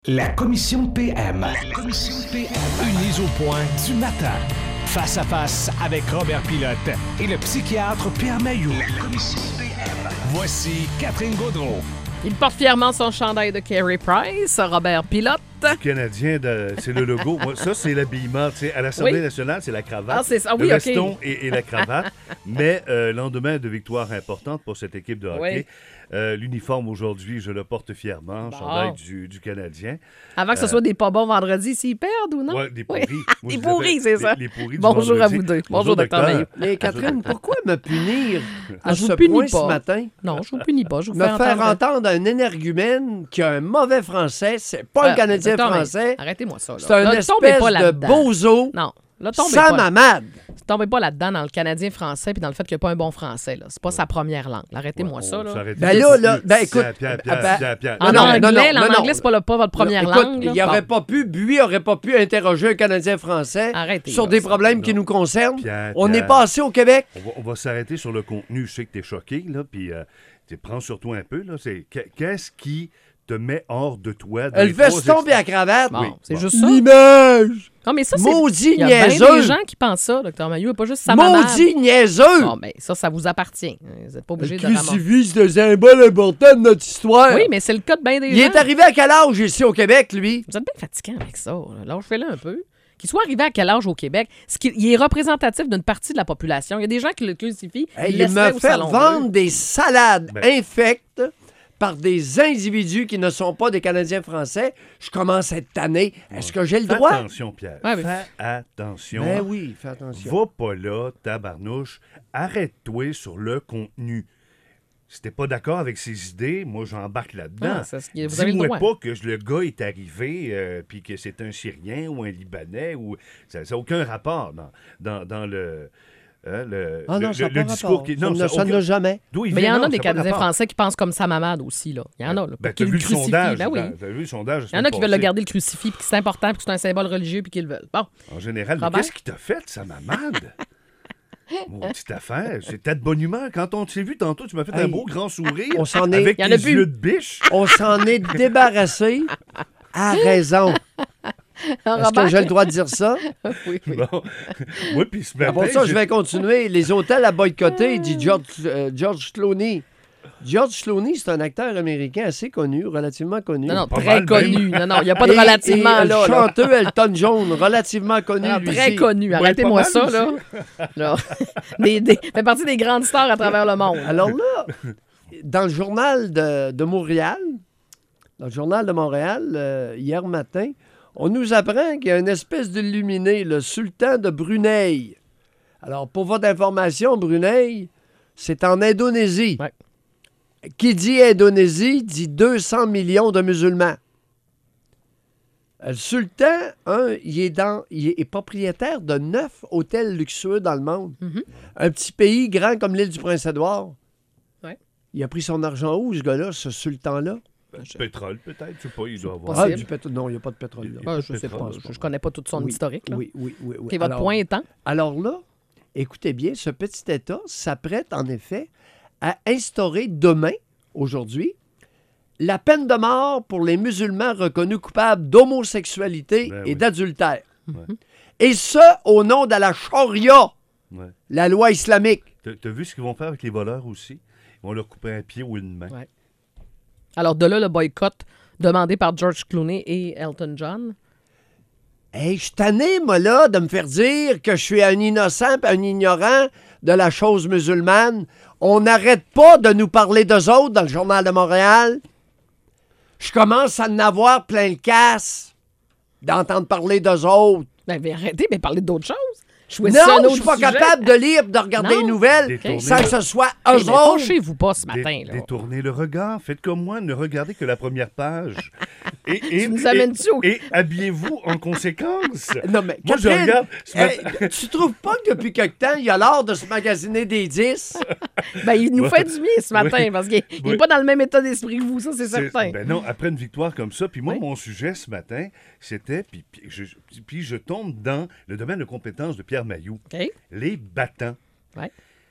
La commission PM. La commission PM. Une mise au point du matin. Face à face avec Robert Pilote et le psychiatre Pierre Mailloux. La commission PM. Voici Catherine Gaudreault. Il porte fièrement son chandail de Carey Price, Robert Pilote. Canadien, c'est le logo. Moi, ça, c'est l'habillement. Tu sais, à l'Assemblée nationale, c'est la cravate. Ah, c'est ça. Oui, le OK. veston et la cravate. Mais lendemain de victoire importante pour cette équipe de hockey, l'uniforme aujourd'hui, je le porte fièrement, Bon. chandail du Canadien. Avant que ce soit des pas bons vendredi, s'ils perdent ou non? Ouais, des pourris. Moi, Des je pourris, les appelle c'est ça. Les pourris du Bonjour à vendredi. vous deux. Bonjour, Dr. Mailloux. Mais Catherine, pourquoi me punir à Je vous ce punis point pas. ce matin? Non, je vous punis pas. Je vous Me fais faire entendre un énergumène qui a un mauvais français, c'est pas un Canadien Dr. Mailloux, français, Arrêtez-moi ça. Là. c'est un Là, tombez espèce pas de là-dedans. bozo Non. Là, tombez sans pas, mamade. tombez pas là-dedans dans le Canadien français puis dans le fait qu'il n'y a pas un bon français. Là. C'est pas sa première langue. Arrêtez-moi ça. Là. Ben là, écoute, Pierre. En non, anglais, non, en non. anglais, c'est pas votre première Écoute, langue. il là. aurait Bon. pas pu, Buis aurait pas pu interroger un Canadien français Arrêtez, sur là, des ça. problèmes qui nous concernent. Pierre, On Pierre. est passé au Québec. On va s'arrêter sur le contenu. Je sais que tu es choqué, là, puis prends sur toi un peu. Là. Qu'est-ce qui te met hors de toi? dans Le les trois veston et la cravate. Bon, Oui, c'est bon. juste ça. L'image. Non, mais ça, c'est. Maudit Il y a bien niaiseux. des gens qui pensent ça, Dr. Mailloux, pas juste sa maman. Maudit niaiseux. Bon, mais ça vous appartient. Vous n'êtes pas Le obligé de ramasser. crucifix, c'est un symbole important de notre histoire. Oui, mais c'est le cas de bien des Il gens. est arrivé à quel âge ici au Québec, lui? Vous êtes bien fatiguant avec ça. Là, je fais-le un peu. Qu'il soit arrivé à quel âge au Québec, il est représentatif d'une partie de la population. Il y a des gens qui le crucifient. Hey, ils il laisseraient me au fait Salon vendre Bleu. des salades Ben. infectes par des individus qui ne sont pas des Canadiens français. Je commence à être tanné. Est-ce que j'ai le Fais droit? attention, Pierre. Ouais, mais- Fais attention. Ben oui, fais attention. Va pas là, tabarnouche. Arrête-toi sur le contenu. Si t'es pas d'accord avec ses idées, moi, j'embarque là-dedans. Ah, vous avez le Dis-moi droit. pas que le gars est arrivé puis que c'est un Syrien ou un Libanais. Ou ça n'a aucun rapport dans le... Ah non, ça n'a pas discours rapport. qui... Ça Non, ne aucun- l'a jamais. D'où il Mais il y vient, en non, a des ça n'a pas Canadiens rapport. français qui pensent comme sa mamade aussi. Là. Il y en a. Là, Ben, qui t'as le vu le crucifient. sondage. Ben oui. T'as vu le sondage. Il y en a qui veulent le garder le crucifix, puis que c'est important, puis que c'est un symbole religieux, puis qu'ils le veulent. Bon. En général, mais Robert? qu'est-ce qui t'a fait, sa mamade? Mon petite affaire, c'était de bonne humeur. Quand on s'est vu tantôt, tu m'as fait un Hey, beau grand sourire. on s'en est- Avec Il y en tes a plus. yeux de biche. On s'en est débarrassé à raison. Est-ce que j'ai le droit de dire ça? Oui, oui. Bon. Oui, puis ce matin, Pour ça, je vais continuer. Les hôtels à boycotter, dit George Clooney. George Clooney, c'est un acteur américain assez connu, relativement connu. Non, Pas très mal, connu. Non, il n'y a pas de Et- relativement et là. le là. chanteur Elton John, relativement connu, Non, lui très aussi. connu. Ouais, Arrêtez-moi pas ça, mal là. Là. Fait partie des grandes stars à travers le monde. Alors là, dans le journal de Montréal, dans le journal de Montréal, hier matin, on nous apprend qu'il y a une espèce d'illuminé, le sultan de Brunei. Alors, pour votre information, Brunei, c'est en Indonésie. Ouais. Qui dit Indonésie dit 200 millions de musulmans. Le sultan, il est propriétaire de 9 hôtels luxueux dans le monde. Mhm. Un petit pays grand comme l'île du Prince-Édouard. Ouais. Il a pris son argent où, ce gars-là, ce sultan-là? Pétrole, peut-être. Je sais pas, il doit avoir. Possible. Du pétrole. Non, il n'y a pas de pétrole. Là. Ah, je sais pas. Je connais pas tout son Oui, historique. Là. Oui. OK, votre point étant. Alors là, écoutez bien, ce petit État s'apprête en effet à instaurer demain, aujourd'hui, la peine de mort pour les musulmans reconnus coupables d'homosexualité Ben et oui. d'adultère. Ouais. Et ce, au nom de la charia, Ouais. la loi islamique. T'as vu ce qu'ils vont faire avec les voleurs aussi? Ils vont leur couper un pied ou une main. Ouais. Alors, de là, le boycott demandé par George Clooney et Elton John. Hey, je suis tanné, moi, là, de me faire dire que je suis un innocent et un ignorant de la chose musulmane. On n'arrête pas de nous parler d'eux autres dans le Journal de Montréal. Je commence à en avoir plein le casse d'entendre parler d'eux autres. Ben, arrêtez, mais parlez d'autres choses. Non, Choisissez un je autre suis pas sujet. capable de lire et de regarder Non. les nouvelles Détourner sans le- que ce soit Hey, eux mais autres. penchez-vous pas ce matin. Là. Détournez le regard. Faites comme moi, ne regardez que la première page. Et Tu nous amènes-tu au- et habillez-vous en conséquence. Non, mais Moi, je Catherine, regarde. ce hey, matin- tu trouves pas que depuis quelque temps, il y a l'art de se magasiner des 10? Ben, il nous fait du bien ce matin Oui. parce qu'il n'est Oui. pas dans le même état d'esprit que vous, ça, c'est certain. Ben non, après une victoire comme ça, puis moi, Oui. mon sujet ce matin, c'était, puis je tombe dans le domaine de compétences de Pierre Mailloux, OK? les battants. Ouais.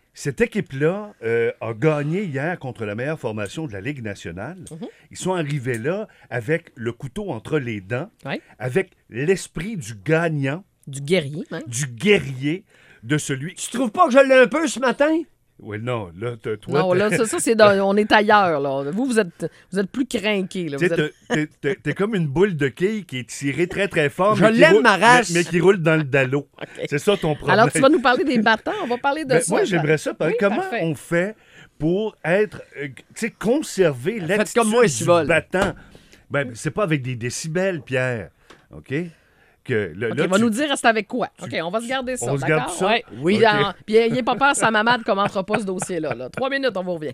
Cette équipe-là a gagné hier contre la meilleure formation de la Ligue nationale. Ils sont arrivés là avec le couteau entre les dents, Ouais. avec l'esprit du gagnant, Du guerrier, hein? du guerrier, de celui... Tu trouves pas que je l'ai un peu ce matin? Oui, non, là, toi... Non, là, ça c'est on est ailleurs, là. Vous êtes plus crinqués, là. Tu Vous sais, êtes- t'es comme une boule de quilles qui est tirée très, très fort. Je mais qui l'aime, roule- ma race. mais qui roule dans le dallo. C'est ça ton problème. Alors, tu vas nous parler des battants. On va parler de Ben, ça. moi, j'aimerais ça. Oui, Comment parfait. on fait pour être, tu sais, conserver l'attitude comme moi, du Cibole. battant? Ben, c'est pas avec des décibels, Pierre. OK? Que, OK, là, va tu- nous dire c'est avec quoi. OK, on va se garder ça, On se d'accord? garde ça? Ouais. Oui. Puis, puis il n'est pas peur, sa mamade ne commentera pas ce dossier-là. Là. 3 minutes, on vous revient.